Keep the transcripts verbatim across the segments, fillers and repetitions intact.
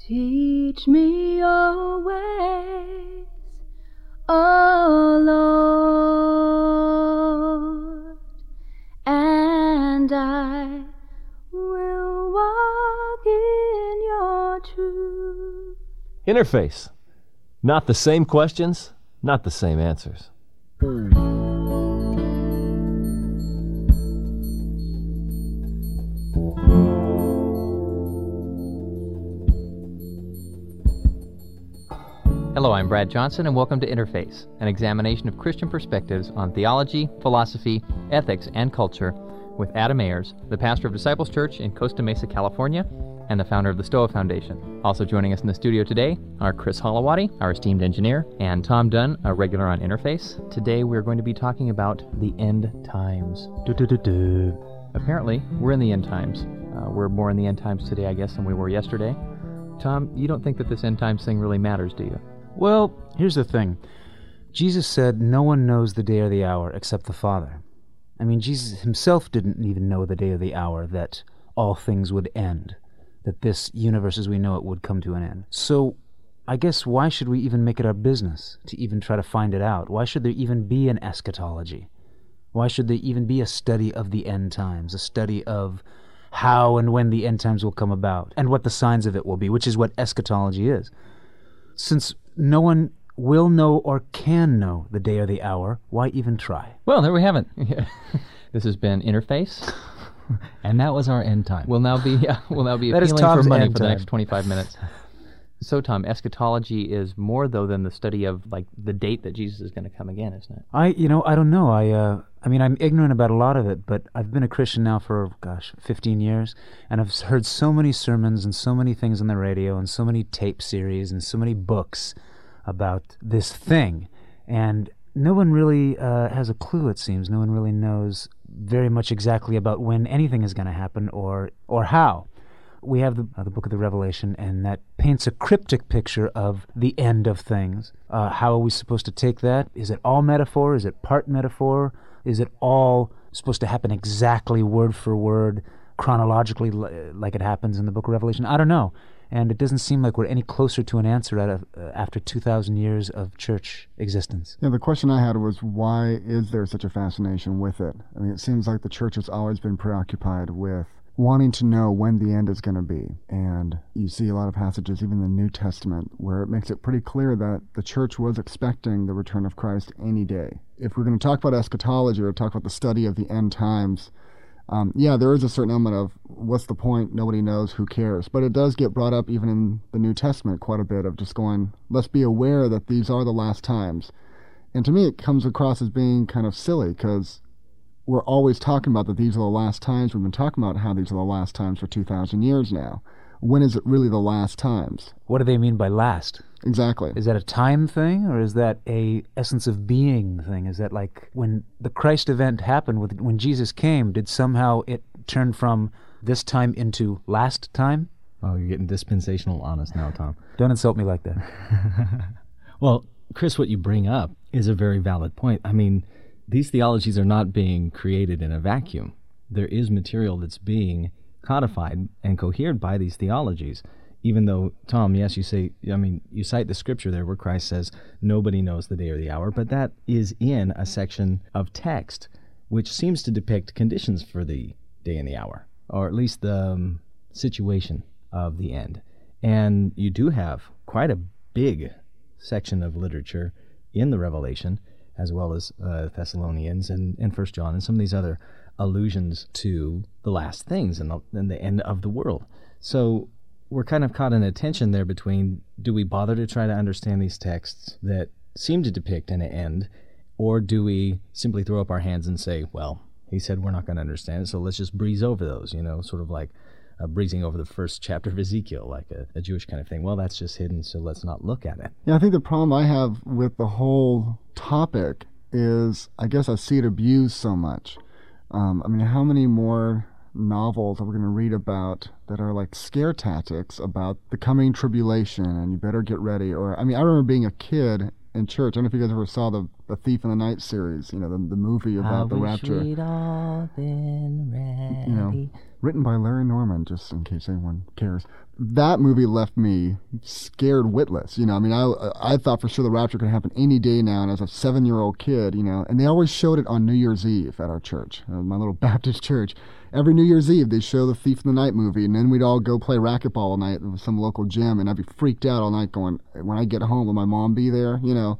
Teach me your ways, O Lord, and I will walk in your truth. Interface. Not the same questions, not the same answers. Hello, I'm Brad Johnson, and welcome to Interface, an examination of Christian perspectives on theology, philosophy, ethics, and culture with Adam Ayers, the pastor of Disciples Church in Costa Mesa, California, and the founder of the Stoa Foundation. Also joining us in the studio today are Chris Holowati, our esteemed engineer, and Tom Dunn, a regular on Interface. Today we're going to be talking about the end times. Du-du-du-du. Apparently, we're in the end times. Uh, we're more in the end times today, I guess, than we were yesterday. Tom, you don't think that this end times thing really matters, do you? Well, here's the thing. Jesus said no one knows the day or the hour except the Father. I mean, Jesus himself didn't even know the day or the hour that all things would end, that this universe as we know it would come to an end. So I guess why should we even make it our business to even try to find it out? Why should there even be an eschatology? Why should there even be a study of the end times, a study of how and when the end times will come about, and what the signs of it will be, which is what eschatology is? Since no one will know or can know the day or the hour, why even try? Well, there we have it. This has been Interface. And that was our end time. We'll now be yeah, we'll now be That is appealing for Tom's money end for the time. next twenty-five minutes. So, Tom, eschatology is more, though, than the study of, like, the date that Jesus is going to come again, isn't it? I, you know, I don't know. I, uh, I mean, I'm ignorant about a lot of it, but I've been a Christian now for, gosh, fifteen years, and I've heard so many sermons and so many things on the radio and so many tape series and so many books about this thing, and no one really uh, has a clue, it seems. No one really knows very much exactly about when anything is going to happen or or how. We have the, uh, the book of the Revelation, and that paints a cryptic picture of the end of things. Uh, how are we supposed to take that? Is it all metaphor? Is it part metaphor? Is it all supposed to happen exactly word for word, chronologically li- like it happens in the book of Revelation? I don't know. And it doesn't seem like we're any closer to an answer out of, uh, after two thousand years of church existence. Yeah, the question I had was, why is there such a fascination with it? I mean, it seems like the church has always been preoccupied with wanting to know when the end is going to be. And you see a lot of passages, even in the New Testament, where it makes it pretty clear that the church was expecting the return of Christ any day. If we're going to talk about eschatology or talk about the study of the end times, um, yeah, there is a certain element of what's the point, nobody knows, who cares. But it does get brought up even in the New Testament quite a bit of just going, let's be aware that these are the last times. And to me it comes across as being kind of silly, because we're always talking about that these are the last times. We've been talking about how these are the last times for two thousand years now. When is it really the last times? What do they mean by last? Exactly. Is that a time thing, or is that a essence of being thing? Is that like when the Christ event happened, with when Jesus came, did somehow it turn from this time into last time? Oh, you're getting dispensational honest now, Tom. Don't insult me like that. Well, Chris, what you bring up is a very valid point. I mean, these theologies are not being created in a vacuum. There is material that's being codified and cohered by these theologies, even though, Tom, yes, you say, I mean, you cite the scripture there where Christ says, nobody knows the day or the hour, but that is in a section of text which seems to depict conditions for the day and the hour, or at least the um, situation of the end. And you do have quite a big section of literature in the Revelation, as well as uh, Thessalonians and, and First John and some of these other allusions to the last things and the, and the end of the world. So we're kind of caught in a tension there between, do we bother to try to understand these texts that seem to depict an end, or do we simply throw up our hands and say, well, he said we're not going to understand it, so let's just breeze over those, you know, sort of like uh, breezing over the first chapter of Ezekiel, like a, a Jewish kind of thing. Well, that's just hidden, so let's not look at it. Yeah, I think the problem I have with the whole topic is, I guess I see it abused so much. Um, I mean, how many more novels are we going to read about that are like scare tactics about the coming tribulation and you better get ready? Or, I mean, I remember being a kid in church. I don't know if you guys ever saw the, the Thief in the Night series, you know, the, the movie about I the wish rapture. we'd all been ready. You know, written by Larry Norman, just in case anyone cares. That movie left me scared witless. You know, I mean, I I thought for sure the rapture could happen any day now, and as a seven-year-old kid, you know, and they always showed it on New Year's Eve at our church, uh, my little Baptist church. Every New Year's Eve, they show the Thief in the Night movie, and then we'd all go play racquetball all night at some local gym, and I'd be freaked out all night going, when I get home, will my mom be there, you know?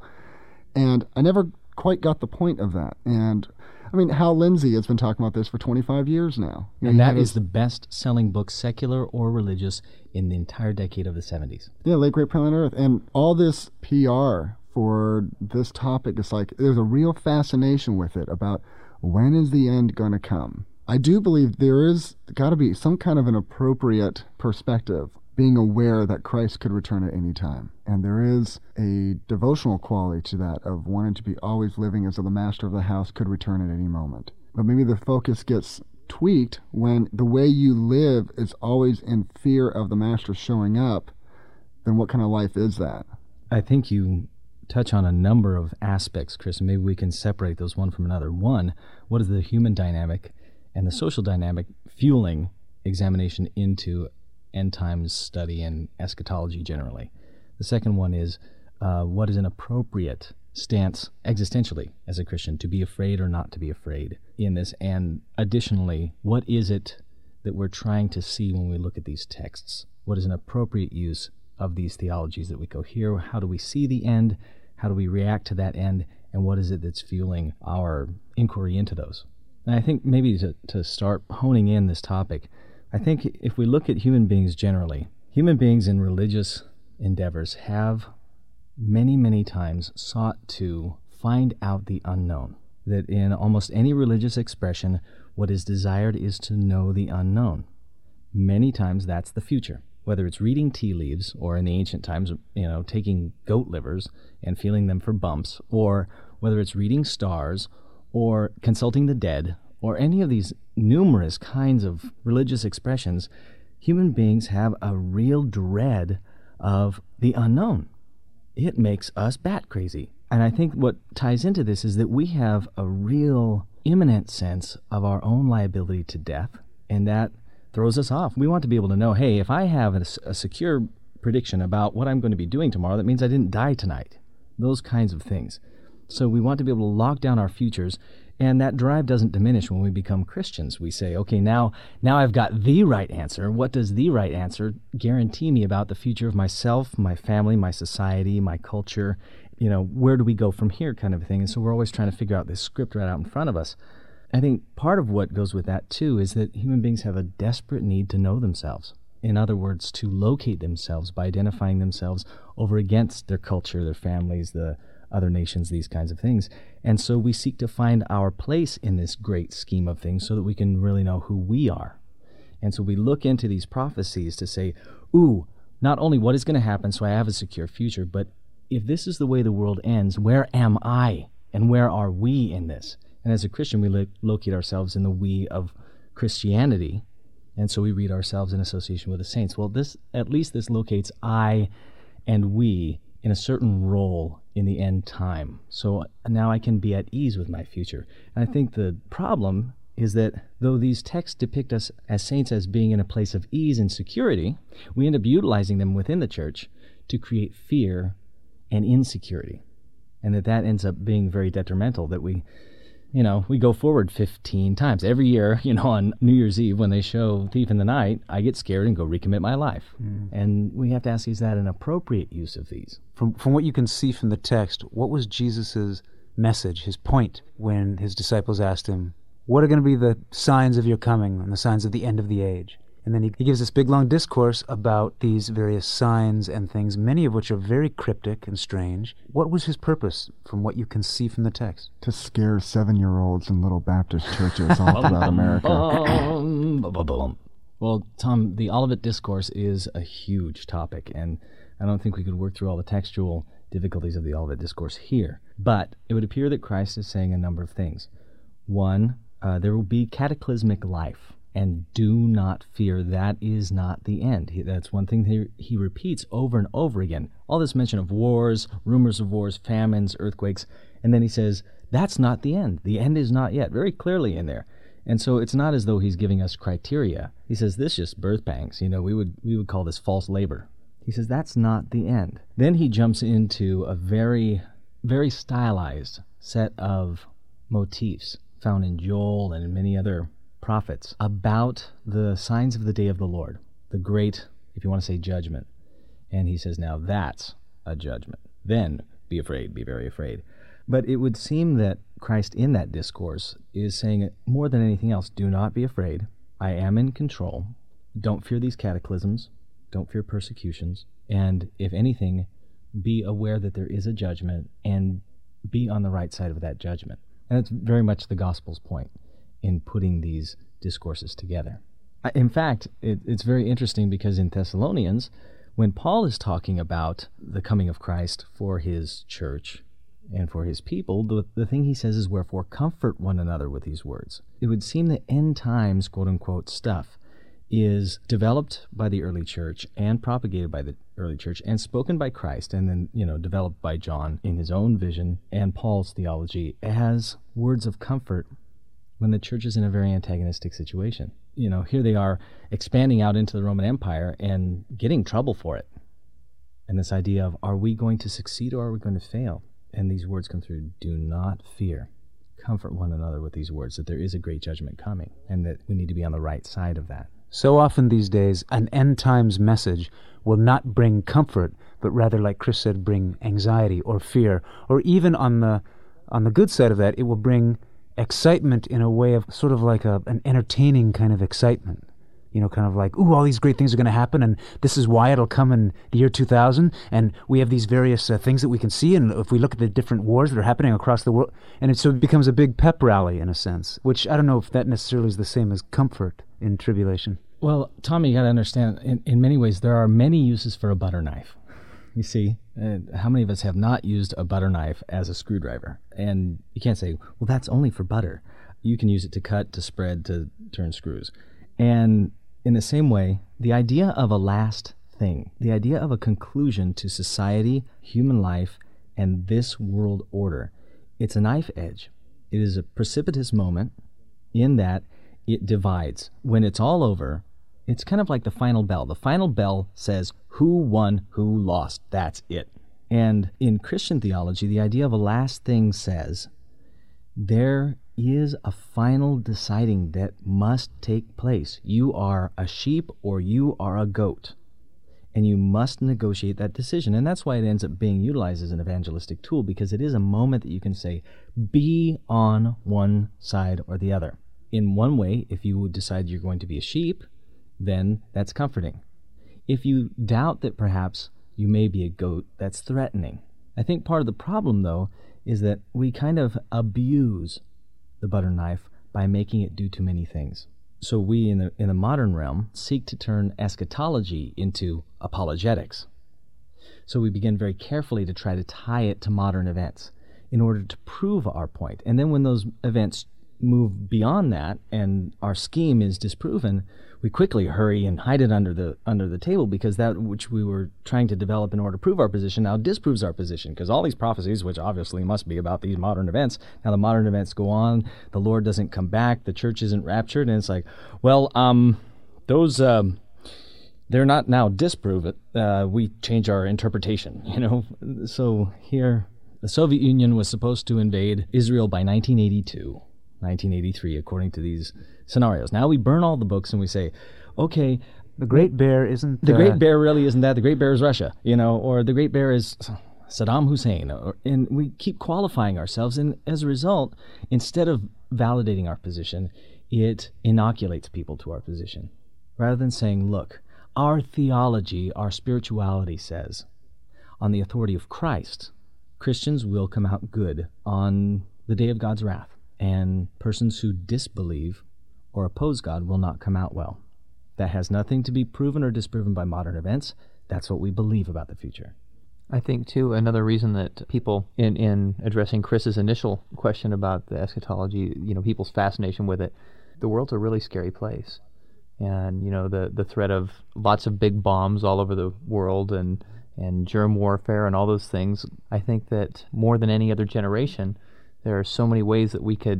And I never quite got the point of that. And I mean, Hal Lindsey has been talking about this for twenty-five years now. You know, and that is his... the best-selling book, secular or religious, in the entire decade of the seventies. Yeah, Late Great Planet Earth. And all this P R for this topic is like, there's a real fascination with it about when is the end going to come. I do believe there is got to be some kind of an appropriate perspective, being aware that Christ could return at any time. And there is a devotional quality to that of wanting to be always living as though the master of the house could return at any moment. But maybe the focus gets tweaked when the way you live is always in fear of the master showing up. Then what kind of life is that? I think you touch on a number of aspects, Chris, and maybe we can separate those one from another. One, what is the human dynamic and the social dynamic fueling examination into end times study and eschatology generally? The second one is uh, what is an appropriate stance existentially as a Christian, to be afraid or not to be afraid in this? And additionally, what is it that we're trying to see when we look at these texts? What is an appropriate use of these theologies that we go here? How do we see the end? How do we react to that end? And what is it that's fueling our inquiry into those? And I think maybe to, to start honing in this topic, I think if we look at human beings generally, human beings in religious endeavors have many, many times sought to find out the unknown. That in almost any religious expression, what is desired is to know the unknown. Many times that's the future. Whether it's reading tea leaves, or in the ancient times, you know, taking goat livers and feeling them for bumps, or whether it's reading stars, or consulting the dead, or any of these numerous kinds of religious expressions, human beings have a real dread of the unknown. It makes us bat crazy. And I think what ties into this is that we have a real imminent sense of our own liability to death, and that throws us off. We want to be able to know, hey, if I have a, a secure prediction about what I'm going to be doing tomorrow, that means I didn't die tonight. Those kinds of things. So we want to be able to lock down our futures, and that drive doesn't diminish when we become Christians. We say, okay, now now I've got the right answer. What does the right answer guarantee me about the future of myself, my family, my society, my culture? You know, where do we go from here kind of thing? And so we're always trying to figure out this script right out in front of us. I think part of what goes with that, too, is that human beings have a desperate need to know themselves. In other words, to locate themselves by identifying themselves over against their culture, their families, the other nations, these kinds of things. And so we seek to find our place in this great scheme of things so that we can really know who we are. And so we look into these prophecies to say, ooh, not only what is going to happen so I have a secure future, but if this is the way the world ends, where am I? And where are we in this? And as a Christian, we lo- locate ourselves in the we of Christianity. And so we read ourselves in association with the saints. Well, this at least this locates I and we in a certain role in the end time. So now I can be at ease with my future. And I think the problem is that though these texts depict us as saints as being in a place of ease and security, we end up utilizing them within the church to create fear and insecurity. And that that ends up being very detrimental, that we You know, we go forward fifteen times. Every year, you know, on New Year's Eve when they show Thief in the Night, I get scared and go recommit my life. Mm. And we have to ask, is that an appropriate use of these? From from what you can see from the text, what was Jesus' message, his point, when his disciples asked him, what are going to be the signs of your coming and the signs of the end of the age? And then he, he gives this big, long discourse about these various signs and things, many of which are very cryptic and strange. What was his purpose, from what you can see from the text? To scare seven-year-olds in little Baptist churches all throughout America. Well, Tom, the Olivet Discourse is a huge topic, and I don't think we could work through all the textual difficulties of the Olivet Discourse here. But it would appear that Christ is saying a number of things. One, uh, there will be cataclysmic life. And do not fear, that is not the end. He, that's one thing he, he repeats over and over again. All this mention of wars, rumors of wars, famines, earthquakes, and then he says, that's not the end. The end is not yet, very clearly in there. And so it's not as though he's giving us criteria. He says, this is just birth pangs. You know, we would we would call this false labor. He says, that's not the end. Then he jumps into a very, very stylized set of motifs found in Joel and in many other prophets about the signs of the day of the Lord, the great, if you want to say, judgment. And he says, now that's a judgment. Then be afraid, be very afraid. But it would seem that Christ in that discourse is saying more than anything else, do not be afraid. I am in control. Don't fear these cataclysms. Don't fear persecutions. And if anything, be aware that there is a judgment and be on the right side of that judgment. And that's very much the gospel's point in putting these discourses together. In fact, it, it's very interesting because in Thessalonians, when Paul is talking about the coming of Christ for his church and for his people, the, the thing he says is, wherefore comfort one another with these words. It would seem that end times, quote-unquote, stuff is developed by the early church and propagated by the early church and spoken by Christ and then, you know, developed by John in his own vision and Paul's theology as words of comfort when the church is in a very antagonistic situation. You know, here they are expanding out into the Roman Empire and getting trouble for it. And this idea of, are we going to succeed or are we going to fail? And these words come through, do not fear. Comfort one another with these words, that there is a great judgment coming and that we need to be on the right side of that. So often these days, an end times message will not bring comfort, but rather, like Chris said, bring anxiety or fear. Or even on the on the good side of that, it will bring excitement in a way of sort of like a, an entertaining kind of excitement. You know, kind of like, ooh, all these great things are going to happen, and this is why it'll come in the year two thousand, and we have these various uh, things that we can see, and if we look at the different wars that are happening across the world, and it, so it becomes a big pep rally in a sense, which I don't know if that necessarily is the same as comfort in tribulation. Well, Tommy, you got to understand, in, in many ways, there are many uses for a butter knife. You see, uh, how many of us have not used a butter knife as a screwdriver? And you can't say, well, that's only for butter. You can use it to cut, to spread, to turn screws. And in the same way, the idea of a last thing, the idea of a conclusion to society, human life, and this world order, it's a knife edge. It is a precipitous moment in that it divides. When it's all over, it's kind of like the final bell. The final bell says who won, who lost. That's it. And in Christian theology, the idea of a last thing says there is a final deciding that must take place. You are a sheep or you are a goat, and you must negotiate that decision. And that's why it ends up being utilized as an evangelistic tool, because it is a moment that you can say, be on one side or the other. In one way, if you decide you're going to be a sheep, then that's comforting. If you doubt that perhaps you may be a goat, that's threatening. I think part of the problem, though, is that we kind of abuse the butter knife by making it do too many things. So we, in the in the modern realm, seek to turn eschatology into apologetics. So we begin very carefully to try to tie it to modern events in order to prove our point. And then when those events move beyond that and our scheme is disproven, we quickly hurry and hide it under the under the table, because that which we were trying to develop in order to prove our position now disproves our position, because all these prophecies, which obviously must be about these modern events, now the modern events go on, the Lord doesn't come back, the church isn't raptured, and it's like, well, um, those, um, they're not now disproven. Uh, we change our interpretation, you know. So here, the Soviet Union was supposed to invade Israel by nineteen eighty-two. nineteen eighty-three, according to these scenarios. Now we burn all the books and we say, okay, the Great Bear isn't... The uh, Great Bear really isn't that. The Great Bear is Russia, you know, or the Great Bear is Saddam Hussein. Or, and we keep qualifying ourselves, and as a result, instead of validating our position, it inoculates people to our position. Rather than saying, look, our theology, our spirituality says, on the authority of Christ, Christians will come out good on the day of God's wrath. And persons who disbelieve or oppose God will not come out well. That has nothing to be proven or disproven by modern events. That's what we believe about the future. I think, too, another reason that people, in, in addressing Chris's initial question about the eschatology, you know, people's fascination with it, the world's a really scary place. And, you know, the, the threat of lots of big bombs all over the world and, and germ warfare and all those things, I think that more than any other generation, there are so many ways that we could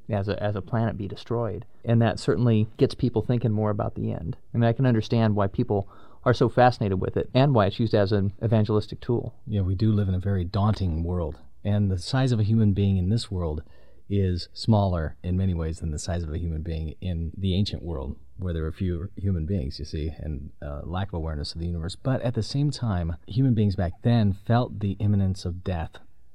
as a, as a planet be destroyed. And that certainly gets people thinking more about the end. I mean, I can understand why people are so fascinated with it and why it's used as an evangelistic tool. Yeah, we do live in a very daunting world. And the size of a human being in this world is smaller in many ways than the size of a human being in the ancient world, where there were fewer human beings, you see, and uh, lack of awareness of the universe. But at the same time, human beings back then felt the imminence of death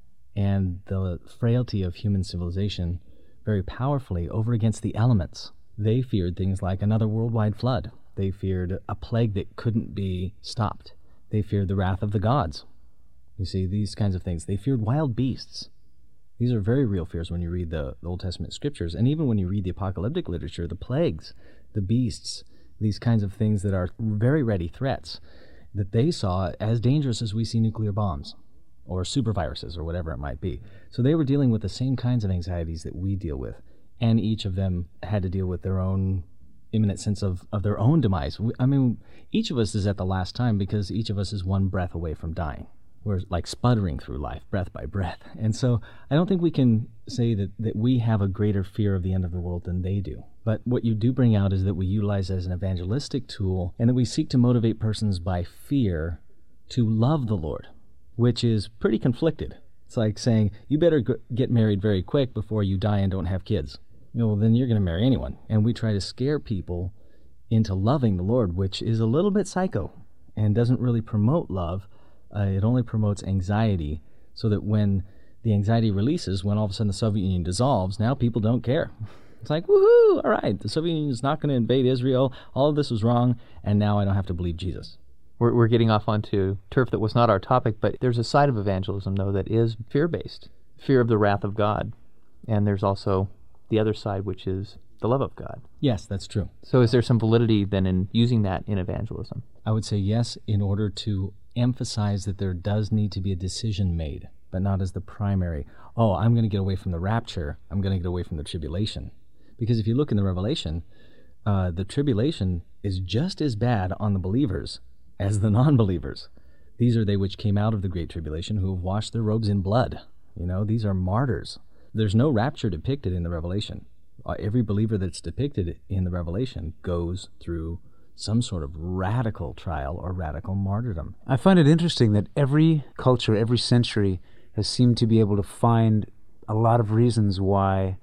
and the frailty of human civilization very powerfully over against the elements. They feared things like another worldwide flood. They feared a plague that couldn't be stopped. They feared the wrath of the gods. You see, these kinds of things. They feared wild beasts. These are very real fears when you read the, the Old Testament scriptures, and even when you read the apocalyptic literature, the plagues, the beasts, these kinds of things that are very ready threats that they saw as dangerous as we see nuclear bombs or superviruses or whatever it might be. So they were dealing with the same kinds of anxieties that we deal with, and each of them had to deal with their own imminent sense of, of their own demise. I mean, each of us is at the last time because each of us is one breath away from dying. We're like sputtering through life, breath by breath. And so I don't think we can say that, that we have a greater fear of the end of the world than they do. But what you do bring out is that we utilize it as an evangelistic tool, and that we seek to motivate persons by fear to love the Lord, which is pretty conflicted. It's like saying, you better g- get married very quick before you die and don't have kids. You know, well, then you're going to marry anyone. And we try to scare people into loving the Lord, which is a little bit psycho and doesn't really promote love. Uh, it only promotes anxiety, so that when the anxiety releases, when all of a sudden the Soviet Union dissolves, now people don't care. It's like, woohoo, all right, the Soviet Union is not going to invade Israel, all of this was wrong, and now I don't have to believe Jesus. We're, we're getting off onto turf that was not our topic, but there's a side of evangelism, though, that is fear-based, fear of the wrath of God. And there's also the other side, which is the love of God. Yes, that's true. So is there some validity then in using that in evangelism? I would say yes, in order to emphasize that there does need to be a decision made, but not as the primary, oh, I'm going to get away from the rapture, I'm going to get away from the tribulation. Because if you look in the Revelation, uh, the tribulation is just as bad on the believers as the non-believers. These are they which came out of the great tribulation, who have washed their robes in blood. You know, these are martyrs. There's no rapture depicted in the Revelation. Uh, every believer that's depicted in the Revelation goes through some sort of radical trial or radical martyrdom. I find it interesting that every culture, every century has seemed to be able to find a lot of reasons why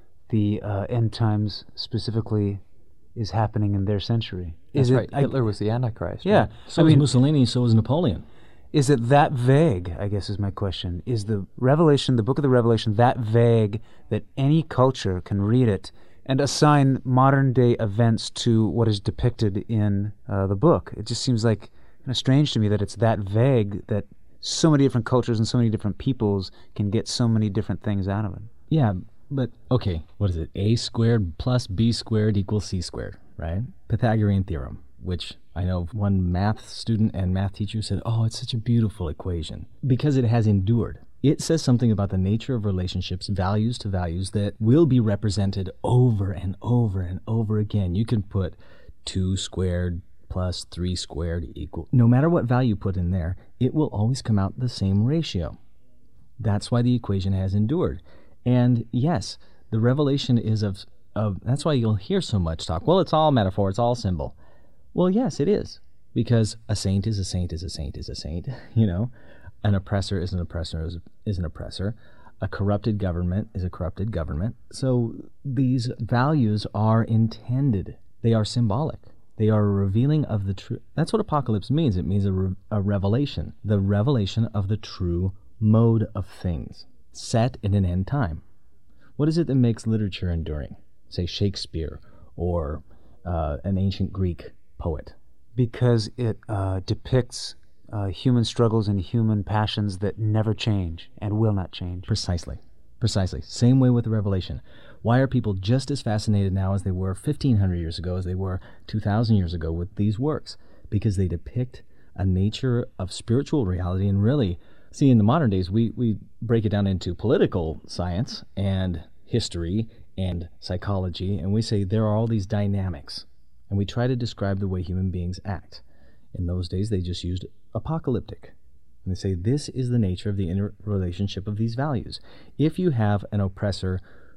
the uh, end times specifically is happening in their century. That's is right. It, I, Hitler was the Antichrist. yeah. Right? So I was mean, Mussolini, so was Napoleon. Is it that vague, I guess is my question. Is the Revelation, the book of the Revelation, that vague that any culture can read it and assign modern-day events to what is depicted in uh, the book? It just seems like kind of strange to me that it's that vague that so many different cultures and so many different peoples can get so many different things out of it. Yeah, but, okay, what is it? A squared plus B squared equals C squared, right? Pythagorean theorem, which I know one math student and math teacher said, oh, it's such a beautiful equation, because it has endured. It says something about the nature of relationships, values to values, that will be represented over and over and over again. You can put two squared plus three squared equal. No matter what value you put in there, it will always come out the same ratio. That's why the equation has endured. And yes, the revelation is of, of that's why you'll hear so much talk. Well, it's all metaphor, it's all symbol. Well, yes, it is, because a saint is a saint is a saint is a saint, you know. An oppressor is an oppressor is, is an oppressor. A corrupted government is a corrupted government. So these values are intended. They are symbolic. They are a revealing of the true. That's what apocalypse means. It means a, re- a revelation, the revelation of the true mode of things, set in an end time. What is it that makes literature enduring? Say Shakespeare or uh, an ancient Greek poet. Because it uh, depicts uh, human struggles and human passions that never change and will not change. Precisely. Precisely. Same way with the Revelation. Why are people just as fascinated now as they were fifteen hundred years ago, as they were two thousand years ago with these works? Because they depict a nature of spiritual reality. And really, see, in the modern days, we, we break it down into political science and history and psychology, and we say there are all these dynamics. And we try to describe the way human beings act. In those days, they just used apocalyptic. And they say this is the nature of the interrelationship of these values. If you have an oppressor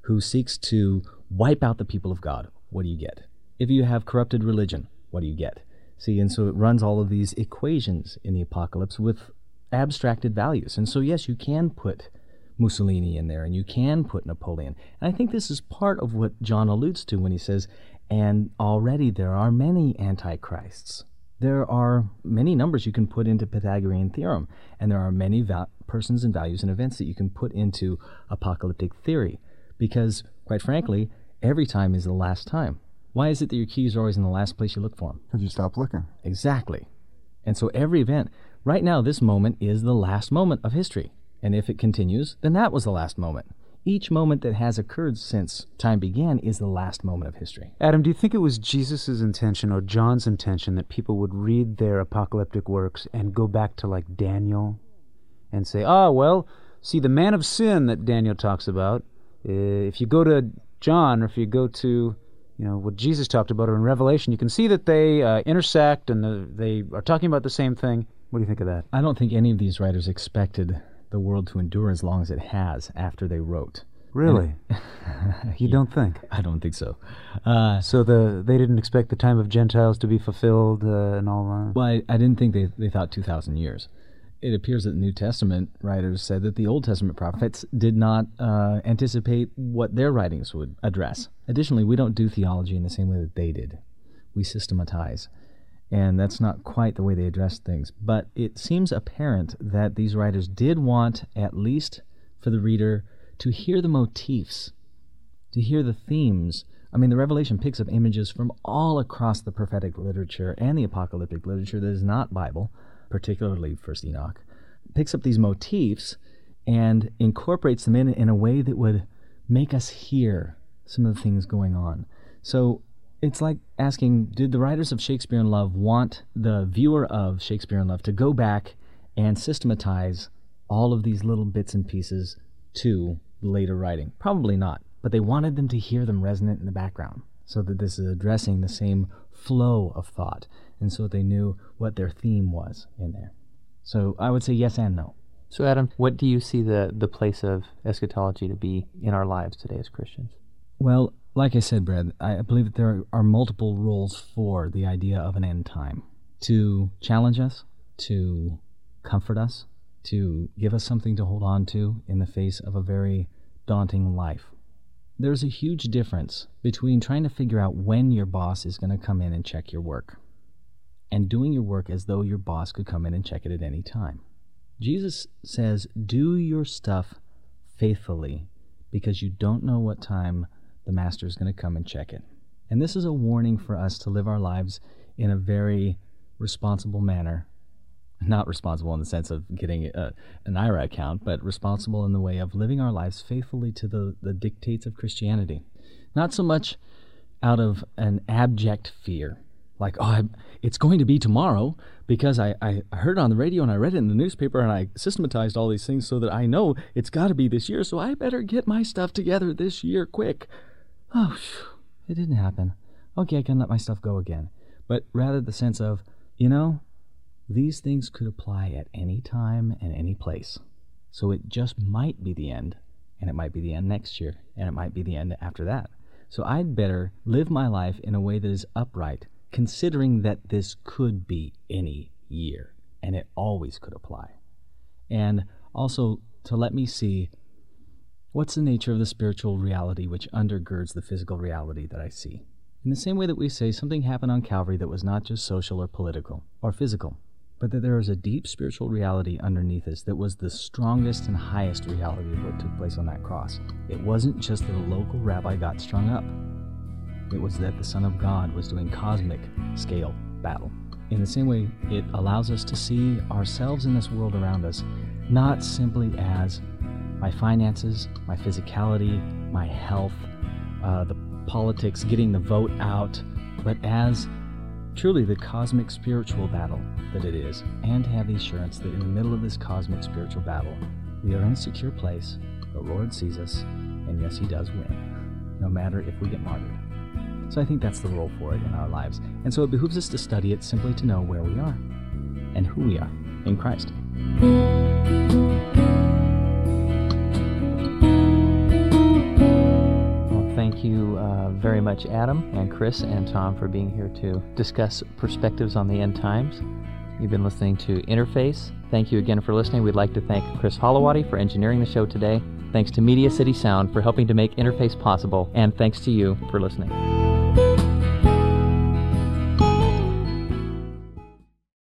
who seeks to wipe out the people of God, what do you get? If you have corrupted religion, what do you get? See, and so it runs all of these equations in the apocalypse with abstracted values. And so, yes, you can put Mussolini in there, and you can put Napoleon. And I think this is part of what John alludes to when he says, and already there are many antichrists. There are many numbers you can put into Pythagorean theorem, and there are many va- persons and values and events that you can put into apocalyptic theory, because, quite frankly, every time is the last time. Why is it that your keys are always in the last place you look for them? Because you stop looking. Exactly. And so every event, right now this moment is the last moment of history. And if it continues, then that was the last moment. Each moment that has occurred since time began is the last moment of history. Adam, do you think it was Jesus' intention or John's intention that people would read their apocalyptic works and go back to like Daniel and say, ah, well, see, the man of sin that Daniel talks about, uh, if you go to John or if you go to, you know, what Jesus talked about or in Revelation, you can see that they uh, intersect and the, they are talking about the same thing. What do you think of that? I don't think any of these writers expected the world to endure as long as it has after they wrote. Really? It, you yeah, don't think? I don't think so. Uh, so the they didn't expect the time of Gentiles to be fulfilled uh, and all that? Well, I, I didn't think they, they thought two thousand years. It appears that the New Testament writers said that the Old Testament prophets did not uh, anticipate what their writings would address. Additionally, we don't do theology in the same way that they did. We systematize. And that's not quite the way they address things. But it seems apparent that these writers did want, at least for the reader, to hear the motifs, to hear the themes. I mean, the Revelation picks up images from all across the prophetic literature and the apocalyptic literature that is not Bible, particularly First Enoch, picks up these motifs and incorporates them in in a way that would make us hear some of the things going on. So it's like asking, did the writers of Shakespeare in Love want the viewer of Shakespeare in Love to go back and systematize all of these little bits and pieces to later writing? Probably not, but they wanted them to hear them resonant in the background so that this is addressing the same flow of thought, and so they knew what their theme was in there. So I would say yes and no. So Adam, what do you see the, the place of eschatology to be in our lives today as Christians? Well, like I said, Brad, I believe that there are multiple roles for the idea of an end time. To challenge us, to comfort us, to give us something to hold on to in the face of a very daunting life. There's a huge difference between trying to figure out when your boss is going to come in and check your work and doing your work as though your boss could come in and check it at any time. Jesus says, do your stuff faithfully because you don't know what time the master is going to come and check it. And this is a warning for us to live our lives in a very responsible manner. Not responsible in the sense of getting a, an I R A account, but responsible in the way of living our lives faithfully to the, the dictates of Christianity. Not so much out of an abject fear, like, oh, I, it's going to be tomorrow because I, I heard it on the radio and I read it in the newspaper and I systematized all these things so that I know it's got to be this year, so I better get my stuff together this year quick. Oh, it didn't happen. Okay, I can let my stuff go again. But rather the sense of, you know, these things could apply at any time and any place. So it just might be the end, and it might be the end next year, and it might be the end after that. So I'd better live my life in a way that is upright, considering that this could be any year, and it always could apply. And also to let me see what's the nature of the spiritual reality which undergirds the physical reality that I see. In the same way that we say something happened on Calvary that was not just social or political or physical, but that there was a deep spiritual reality underneath us that was the strongest and highest reality of what took place on that cross. It wasn't just that a local rabbi got strung up. It was that the Son of God was doing cosmic scale battle. In the same way, it allows us to see ourselves in this world around us, not simply as my finances, my physicality, my health, uh, the politics, getting the vote out, but as truly the cosmic spiritual battle that it is, and to have the assurance that in the middle of this cosmic spiritual battle, we are in a secure place, the Lord sees us, and yes, He does win, no matter if we get martyred. So I think that's the role for it in our lives. And so it behooves us to study it simply to know where we are and who we are in Christ. thank you uh, very much, Adam and Chris and Tom, for being here to discuss perspectives on the end times. You've been listening to Interface. Thank you again for listening. We'd like to thank Chris Holowati for engineering the show today. Thanks to Media City Sound for helping to make Interface possible. And thanks to you for listening.